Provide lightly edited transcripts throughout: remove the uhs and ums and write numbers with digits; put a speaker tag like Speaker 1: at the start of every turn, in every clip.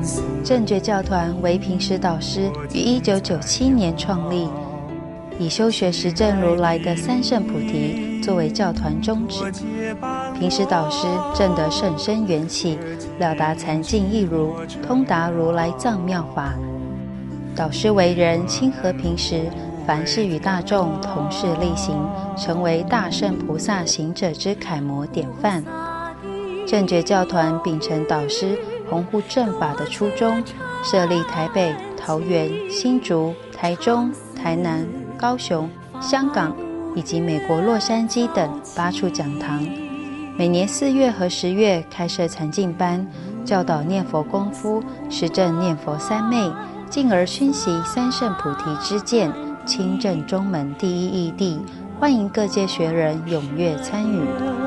Speaker 1: 正觉教团为平时导师于1997年创立，以修学实证如来的三圣菩提作为教团宗旨。平时导师证得甚深缘起，了达禅境义如，通达如来藏妙法。导师为人亲和平时，凡事与大众同事力行，成为大圣菩萨行者之楷模典范。正觉教团秉承导师弘护正法的初衷，设立台北、桃园、新竹、台中、台南、高雄、香港以及美国洛杉矶等8处讲堂，每年4月和10月开设禅境班，教导念佛功夫，实证念佛三昧，进而熏习三圣菩提之见，亲证中门第一义谛，欢迎各界学人踊跃参与。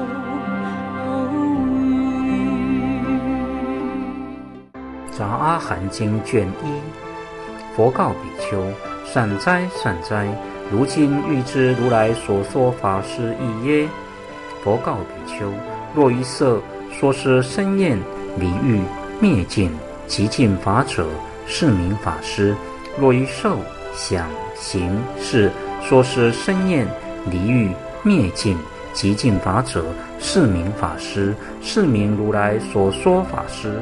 Speaker 2: 杂阿含经卷1，佛告比丘：善哉善哉，如今欲知如来所说法是义耶？佛告比丘：若一色说是生厌离欲灭尽极尽法者，是名法师；若一受想行识说是生厌离欲灭尽极尽法者，是名法师，是名如来所说法师。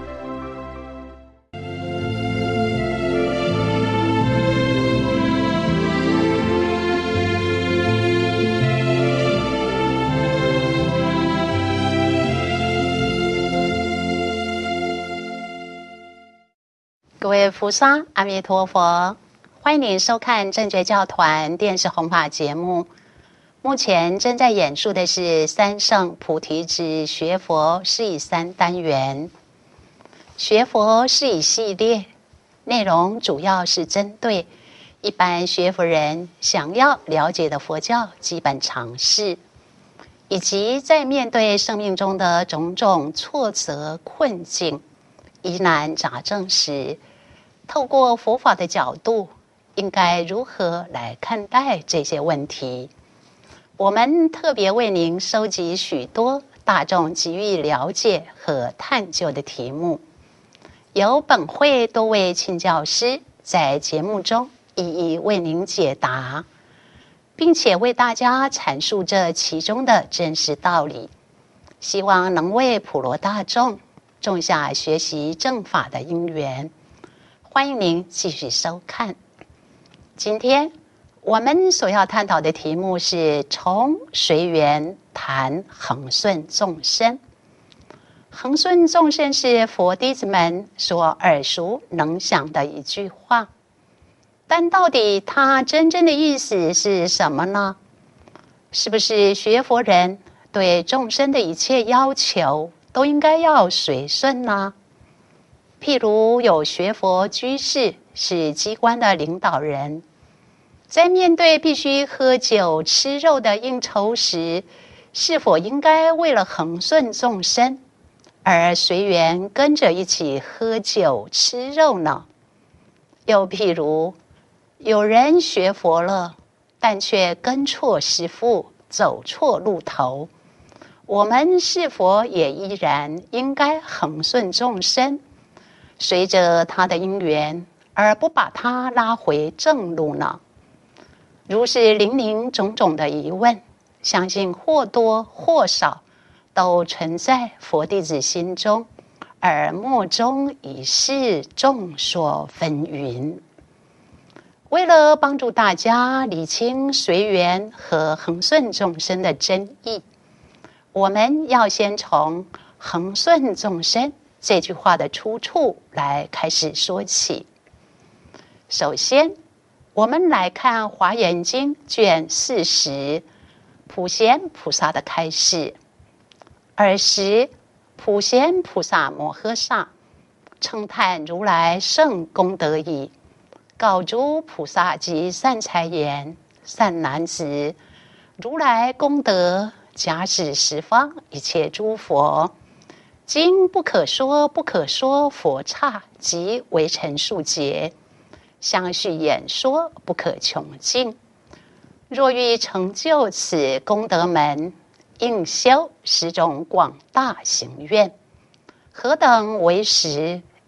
Speaker 3: 各位菩萨，阿弥陀佛，欢迎您收看正觉教团电视弘法节目。目前正在演述的是三圣菩提之学佛是以3单元。学佛是以系列内容主要是针对一般学佛人想要了解的佛教基本常识，以及在面对生命中的种种挫折困境、疑难杂症时，透过佛法的角度，应该如何来看待这些问题？我们特别为您收集许多大众急于了解和探究的题目，由本会多位亲教师在节目中一一为您解答，并且为大家阐述这其中的真实道理，希望能为普罗大众种下学习正法的因缘。欢迎您继续收看。今天我们所要探讨的题目是从随缘谈恒顺众生。恒顺众生是佛弟子们所耳熟能详的一句话，但到底它真正的意思是什么呢？是不是学佛人对众生的一切要求都应该要随顺呢？譬如有学佛居士是机关的领导人，在面对必须喝酒吃肉的应酬时，是否应该为了恒顺众生而随缘跟着一起喝酒吃肉呢？又譬如有人学佛了，但却跟错师父，走错路头，我们是否也依然应该恒顺众生，随着他的因缘，而不把他拉回正路呢？如是林林种种的疑问，相信或多或少都存在佛弟子心中，而默中一事众说纷纭。为了帮助大家理清随缘和恒顺众生的真义，我们要先从恒顺众生这句话的出处来开始说起。首先，我们来看《华严经》卷40，普贤菩萨的开示。尔时，普贤菩萨摩诃萨称叹如来圣功德已，告诸菩萨及善财言：善男子，如来功德假使十方一切诸佛，今不可说不可说佛刹及微尘数劫，相续演说不可穷尽。若欲成就此功德门，应修10种广大行愿。何等为实？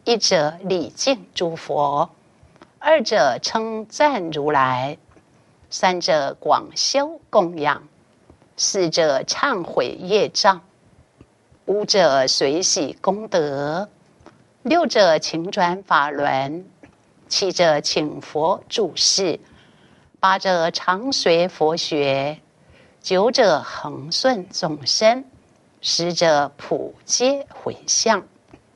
Speaker 3: 一者礼敬诸佛，二者称赞如来，三者广修供养，四者忏悔业障，五者随喜功德，六者请转法轮，七者请佛住世，八者常随佛学，九者恒顺众生，十者普皆回向。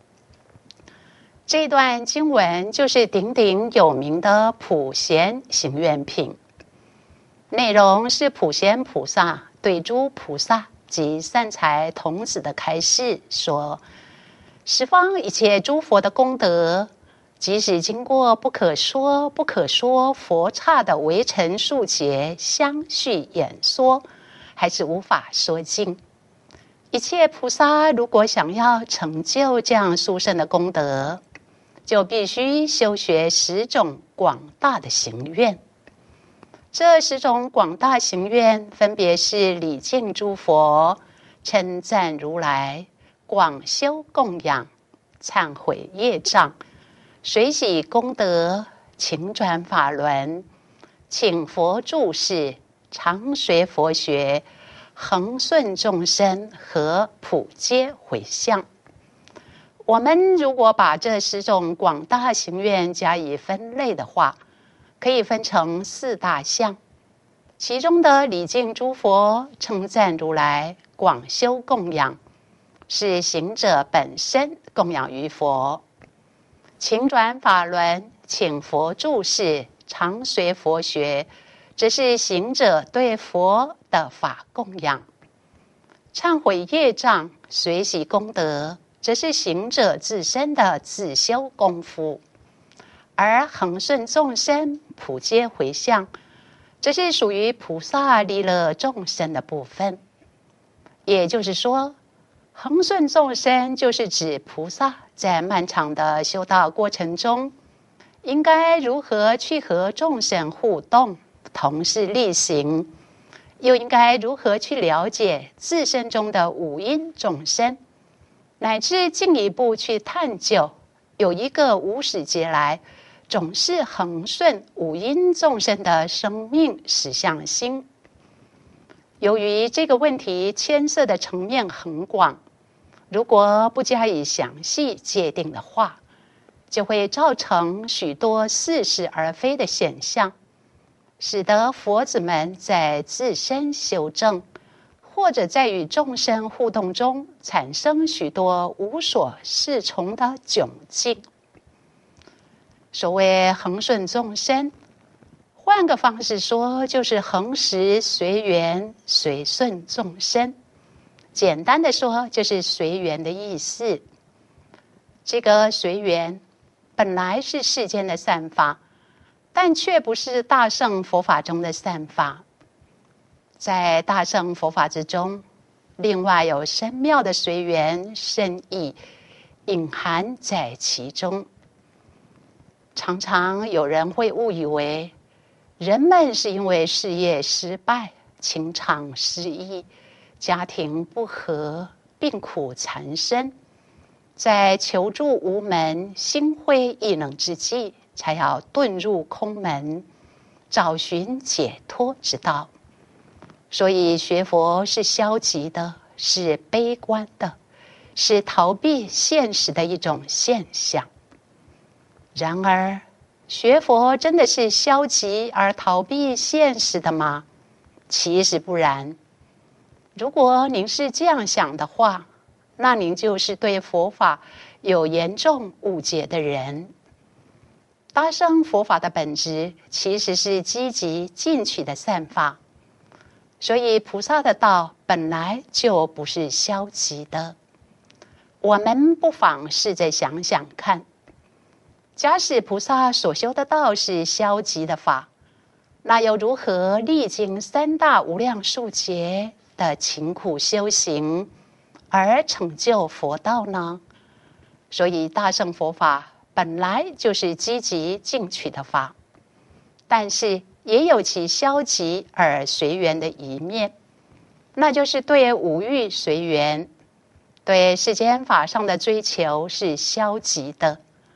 Speaker 3: 这段经文就是鼎鼎有名的普贤行愿品，内容是普贤菩萨对诸菩萨及善财童子的开示，说十方一切诸佛的功德，即使经过不可说佛刹的微尘数劫相续演说，还是无法说尽。一切菩萨如果想要成就这样殊胜的功德，就必须修学10种广大的行愿。这10种广大行愿分别是礼敬诸佛、称赞如来、广修供养、忏悔业障、随喜功德、请转法轮、请佛住世、常随佛学、恒顺众生和普皆回向。我们如果把这10种广大行愿加以分类的话，可以分成4大项。其中的礼敬诸佛、称赞如来、广修供养，是行者本身供养于佛；请转法轮、请佛住世、常随佛学，这是行者对佛的法供养；忏悔业障、随喜功德，这是行者自身的自修功夫；而恒顺众生、普皆回向，这是属于菩萨利乐众生的部分。也就是说，恒顺众生就是指菩萨在漫长的修道过程中，应该如何去和众生互动，同事力行，又应该如何去了解自身中的五阴众生，乃至进一步去探究有一个无始劫来总是恒顺五阴众生的生命实相心。由于这个问题牵涉的层面很广，如果不加以详细界定的话，就会造成许多似是而非的现象，使得佛子们在自身修正，或者在与众生互动中产生许多无所适从的窘境。所谓恒顺众生，换个方式说，就是恒时随缘随顺众生。简单的说，就是随缘的意思。这个随缘本来是世间的善法，但却不是大乘佛法中的善法。在大乘佛法之中，另外有深妙的随缘深意隐含在其中。常常有人会误以为，人们是因为事业失败、情场失意、家庭不和、病苦缠身，在求助无门、心灰意冷之际，才要遁入空门，找寻解脱之道。所以学佛是消极的，是悲观的，是逃避现实的一种现象。然而，学佛真的是消极而逃避现实的吗？其实不然。如果您是这样想的话，那您就是对佛法有严重误解的人。大乘佛法的本质其实是积极进取的善法，所以菩萨的道本来就不是消极的。我们不妨试着想想看，假使菩萨所修的道是消极的法，那又如何历经3大无量数劫的勤苦修行而成就佛道呢？所以大乘佛法本来就是积极进取的法，但是也有其消极而随缘的一面，那就是对五欲随缘，对世间法上的追求是消极的，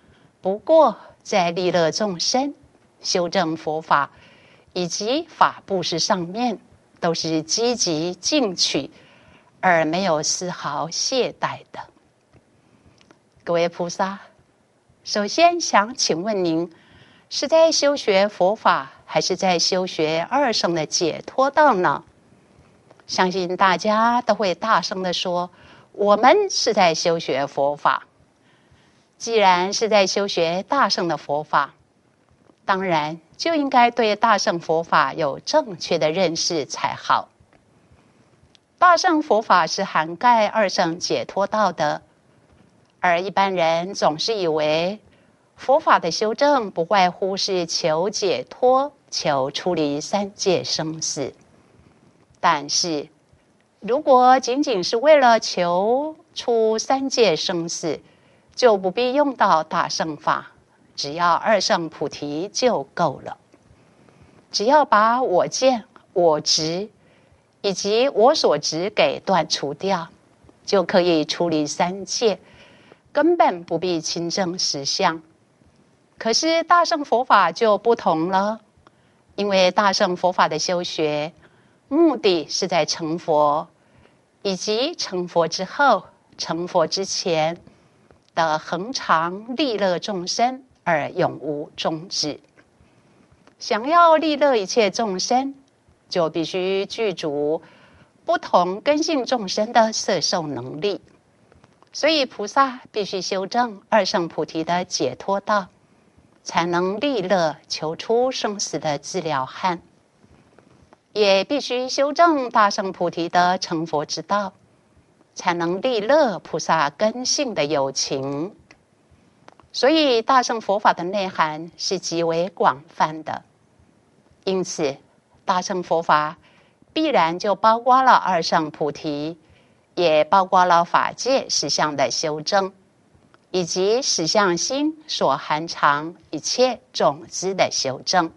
Speaker 3: 不过在利乐众生、修正佛法以及法布施上面，都是积极进取，而没有丝毫懈怠的。各位菩萨，首先想请问您，是在修学佛法，还是在修学二圣的解脱道呢？相信大家都会大声地说，我们是在修学佛法。既然是在修学大圣的佛法，当然就应该对大圣佛法有正确的认识才好。大圣佛法是涵盖二圣解脱道的，而一般人总是以为佛法的修正不外乎是求解脱、求出离三界生死。但是如果仅仅是为了求出三界生死，就不必用到大圣法，只要二圣菩提就够了。只要把我见、我执以及我所执给断除掉，就可以出离三界，根本不必亲证实相。可是大乘佛法就不同了，因为大乘佛法的修学目的是在成佛，以及成佛之后、成佛之前的恒常利乐众生而永无终止。想要利乐一切众生，就必须具足不同根性众生的摄受能力。所以菩萨必须修正二圣菩提的解脱道，才能利乐求出生死的自了汉。也必须修正大圣菩提的成佛之道，才能利乐菩萨根性的有情。所以大乘佛法的内涵是极为广泛的，因此大乘佛法必然就包括了二圣菩提，也包括了法界实相的修正，以及实相心所含藏一切种子的修正。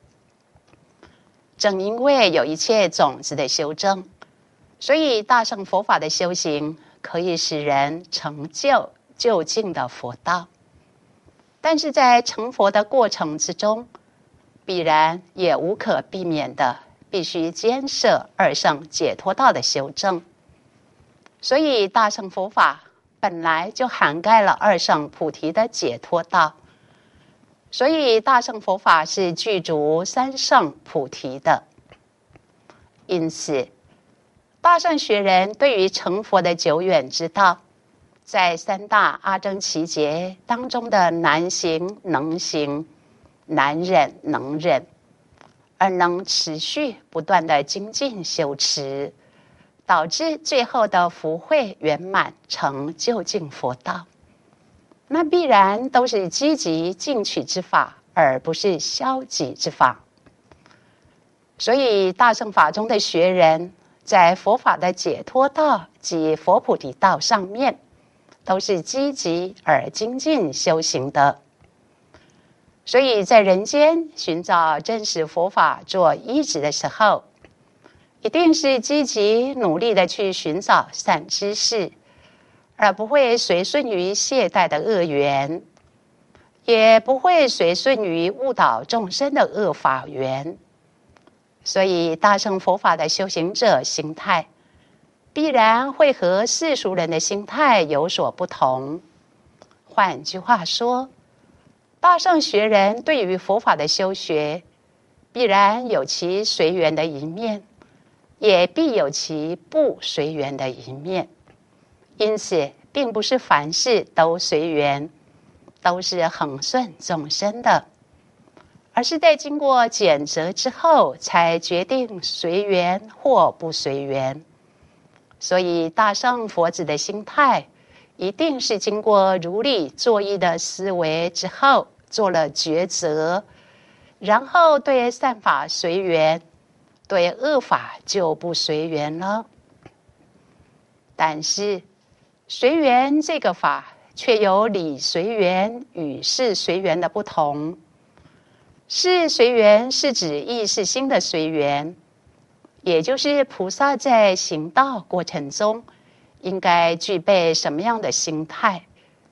Speaker 3: 正因为有一切种子的修正，所以大乘佛法的修行可以使人成就究竟的佛道。但是在成佛的过程之中，必然也无可避免的必须兼摄二圣解脱道的修正。所以大乘佛法本来就涵盖了二圣菩提的解脱道，所以大乘佛法是具足三圣菩提的。因此大乘学人对于成佛的久远之道，在三大阿僧祇劫当中的难行能行、难忍能忍，而能持续不断的精进修持，导致最后的福慧圆满成究竟佛道，那必然都是积极进取之法，而不是消极之法。所以大乘法中的学人，在佛法的解脱道及佛菩提道上面，都是积极而精进修行的。所以在人间寻找真实佛法做依止的时候，一定是积极努力的去寻找善知识，而不会随顺于懈怠的恶缘，也不会随顺于误导众生的恶法缘。所以大乘佛法的修行者心态，必然会和世俗人的心态有所不同。换句话说，大乘学人对于佛法的修学，必然有其随缘的一面，也必有其不随缘的一面。因此并不是凡事都随缘，都是恒顺众生的，而是在经过检择之后才决定随缘或不随缘。所以大乘佛子的心态，一定是经过如理作意的思维之后做了抉择，然后对善法随缘，对恶法就不随缘了。但是随缘这个法却有理随缘与事随缘的不同。事随缘是指意识心的随缘，也就是菩萨在行道过程中应该具备什么样的心态，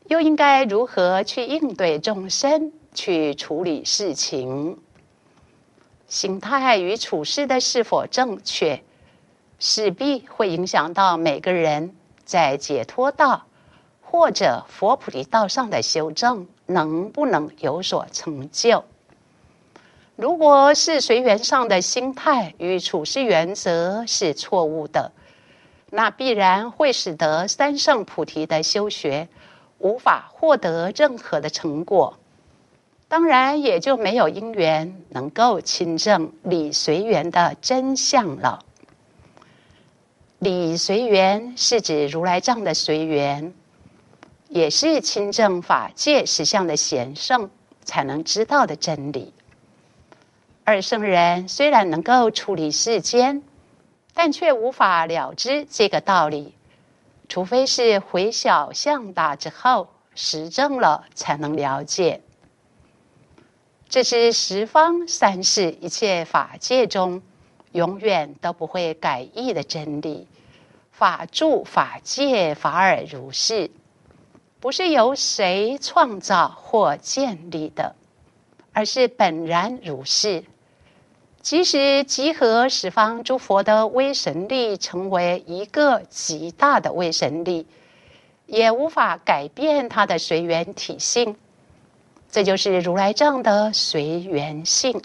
Speaker 3: 又应该如何去应对众生，去处理事情？心态与处事的是否正确，势必会影响到每个人在解脱道或者佛菩提道上的修正能不能有所成就。如果是随缘上的心态与处事原则是错误的，那必然会使得三圣菩提的修学无法获得任何的成果，当然也就没有因缘能够亲证理随缘的真相了。理随缘是指如来藏的随缘，也是亲证法界实相的贤圣才能知道的真理。二圣人虽然能够处理世间，但却无法了知这个道理，除非是回小向大之后实证了才能了解。这是十方三世一切法界中永远都不会改易的真理。法住法界，法尔如是，不是由谁创造或建立的，而是本然如是。即使集合十方诸佛的威神力成为一个极大的威神力，也无法改变它的随缘体性。这就是如来藏的随缘性。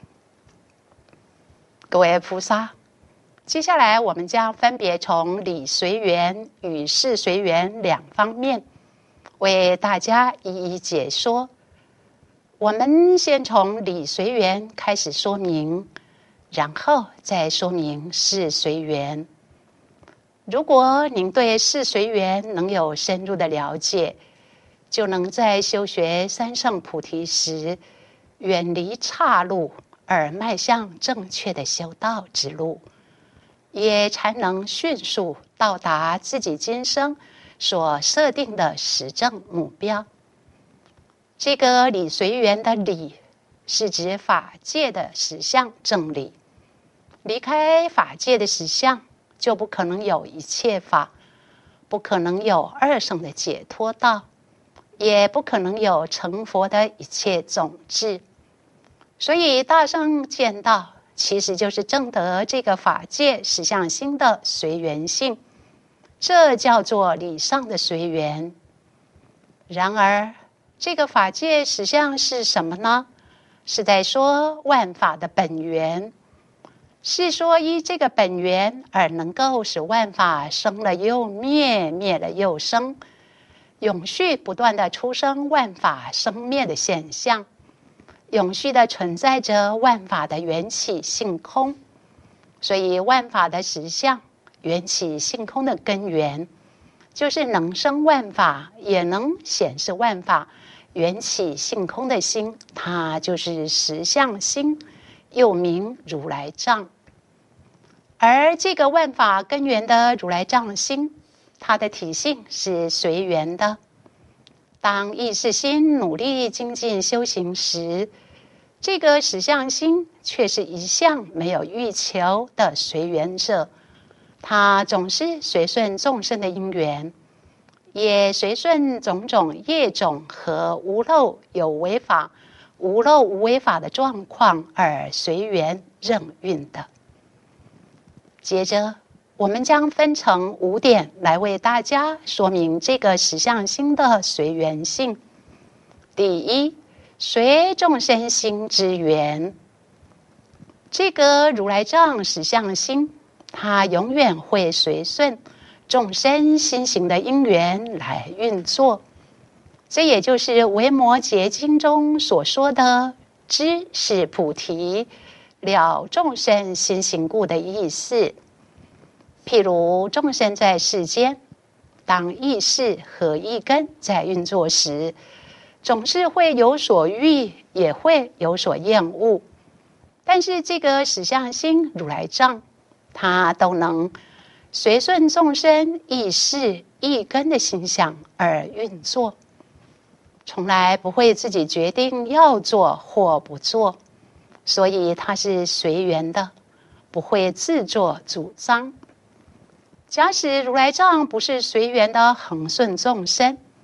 Speaker 3: 各位菩萨，接下来我们将分别从理随缘与事随缘两方面为大家一一解说。我们先从理随缘开始说明，然后再说明事随缘。如果您对事随缘能有深入的了解，就能在修学三圣菩提时远离岔路，而迈向正确的修道之路，也才能迅速到达自己今生所设定的实证目标。这个理随缘的理，是指法界的实相正理。离开法界的实相，就不可能有一切法，不可能有二圣的解脱道，也不可能有成佛的一切种智。所以大圣见道其实就是证得这个法界实相心的随缘性，这叫做理上的随缘。然而这个法界实相是什么呢？是在说万法的本源，是说依这个本源而能够使万法生了又灭，灭了又生，永续不断的出生万法生灭的现象，永续的存在着万法的缘起性空。所以万法的实相，缘起性空的根源，就是能生万法也能显示万法缘起性空的心，它就是实相心，又名如来藏。而这个万法根源的如来藏心，它的体性是随缘的。当意识心努力精进修行时，这个实相心却是一向没有欲求的随缘者，它总是随顺众生的因缘，也随顺种种业种和无漏有为法、无漏无为法的状况而随缘任运的。接着我们将分成5点来为大家说明这个实相心的随缘性。第一，随众生心之缘。这个如来藏实相心，它永远会随顺众生心行的因缘来运作。这也就是维摩诘经中所说的知是菩提，了众生心行故的意思。譬如众生在世间，当意识和意根在运作时，总是会有所欲，也会有所厌恶。但是这个实相心如来藏，它都能随顺众生意识意根的心想而运作，从来不会自己决定要做或不做，所以它是随缘的，不会自作主张。假使如来藏不是随缘的恒顺众生，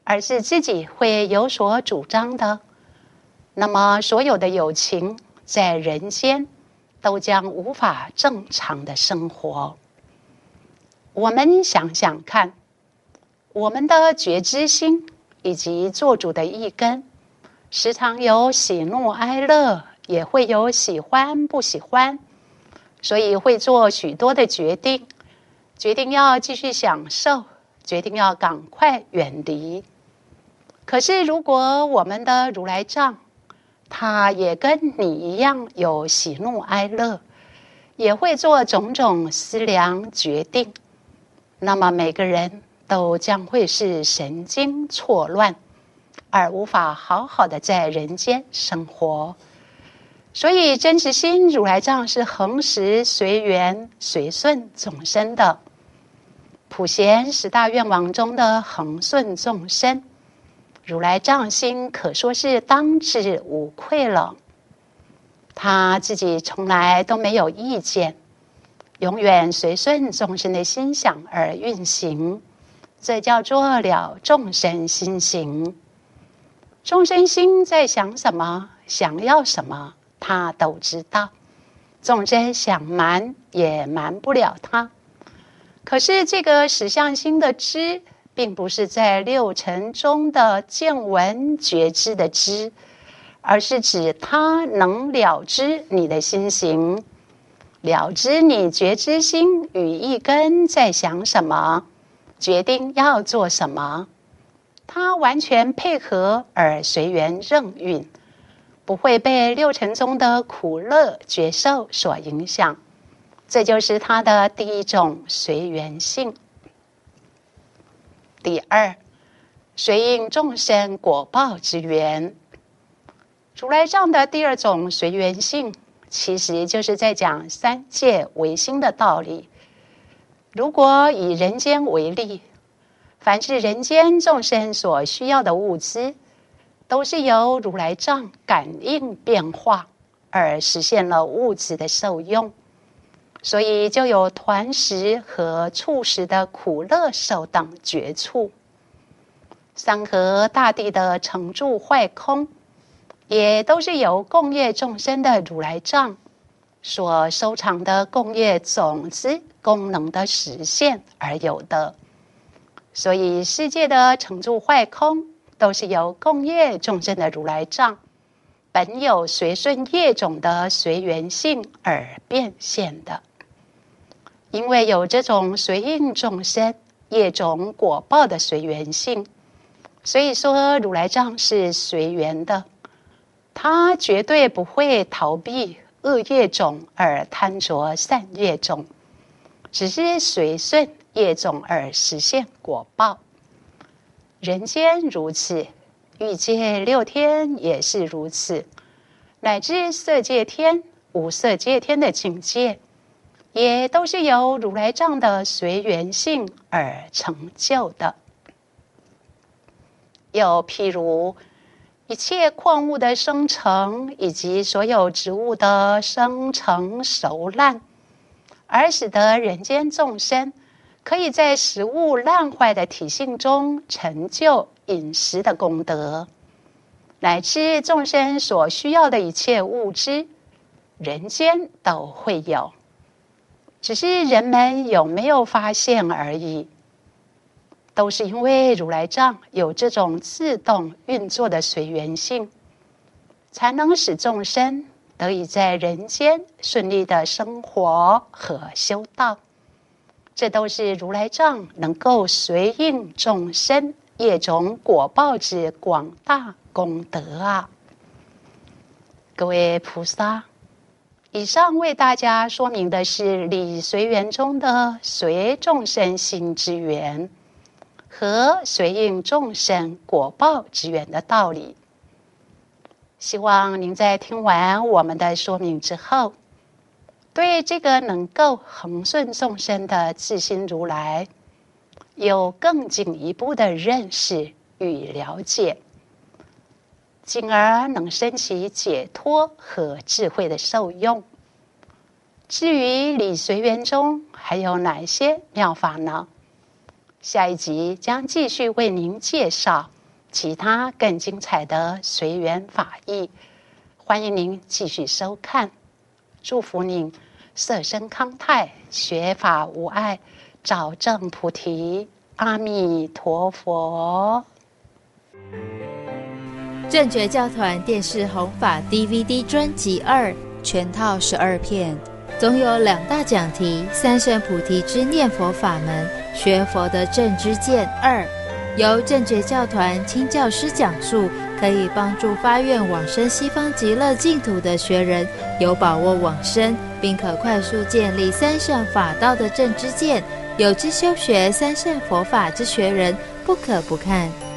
Speaker 3: 而是自己会有所主张的，那么所有的有情在人间都将无法正常的生活。我们想想看，我们的觉知心以及做主的意根，时常有喜怒哀乐，也会有喜欢不喜欢，所以会做许多的决定，决定要继续享受，决定要赶快远离。可是如果我们的如来藏，他也跟你一样有喜怒哀乐，也会做种种思量决定，那么每个人都将会是神经错乱，而无法好好的在人间生活。所以真实心如来藏是恒时随缘随顺众生的。普贤十大愿王中的恒顺众生，如来藏心可说是当之无愧了。他自己从来都没有意见，永远随顺众生的心想而运行，这叫做了众生心行。众生心在想什么，想要什么，他都知道。众生想瞒也瞒不了他。可是这个实相心的知，并不是在六尘中的见闻觉知的知，而是指他能了知你的心行，了知你觉知心与意根在想什么，决定要做什么。他完全配合而随缘任运，不会被六尘中的苦乐觉受所影响。这就是他的第一种随缘性。第二，随应众生果报之缘。如来藏的第二种随缘性，其实就是在讲三界唯心的道理。如果以人间为例，凡是人间众生所需要的物资，都是由如来藏感应变化而实现了物质的受用，所以就有团食和触食的苦乐受等觉处。山河大地的成住坏空，也都是由共业众生的如来藏所收藏的共业种子功能的实现而有的。所以世界的成住坏空，都是由共业众生的如来藏本有随顺业种的随缘性而变现的。因为有这种随应众生业种果报的随缘性，所以说如来藏是随缘的，他绝对不会逃避恶业种而贪着善业种，只是随顺业种而实现果报。人间如此，欲界六天也是如此，乃至色界天、无色界天的境界，也都是由如来藏的随缘性而成就的。又譬如一切矿物的生成，以及所有植物的生成熟烂，而使得人间众生可以在食物烂坏的体性中成就饮食的功德，乃至众生所需要的一切物质，人间都会有，只是人们有没有发现而已。都是因为如来藏有这种自动运作的随缘性，才能使众生得以在人间顺利的生活和修道。这都是如来藏能够随应众生业种果报之广大功德啊！各位菩萨，以上为大家说明的是理随缘中的随众生心之缘和随应众生果报之缘的道理。希望您在听完我们的说明之后，对这个能够恒顺众生的自心如来有更进一步的认识与了解，进而能生起解脱和智慧的受用。至于理随缘中还有哪些妙法呢？下一集将继续为您介绍其他更精彩的随缘法义，欢迎您继续收看。祝福您色身康泰，学法无碍，找证菩提。阿弥陀佛。
Speaker 1: 正觉教团电视弘法 DVD 专辑2全套12片，总有2大讲题：三圣菩提之念佛法门，学佛的正知见2，由正觉教团亲教师讲述，可以帮助发愿往生西方极乐净土的学人有把握往生，并可快速建立三圣法道的正知见。有志修学三圣佛法之学人不可不看。